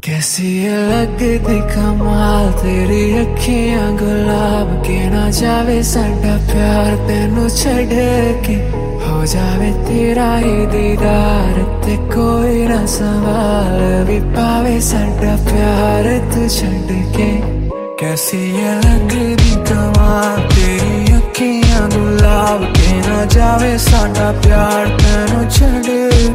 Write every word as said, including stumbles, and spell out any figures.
कैसी है लगदी कमाल तेरी अखियां गुलाब के ना जावे साडा प्यार तेनू छड़ के हो जावे तेरा ही दीदार ते कोई ना सवाल भी पावे साडा प्यार तू छड़ के। कैसी है लगदी कमाल तेरी अखियां गुलाब के ना जावे साडा प्यार तेनू छड़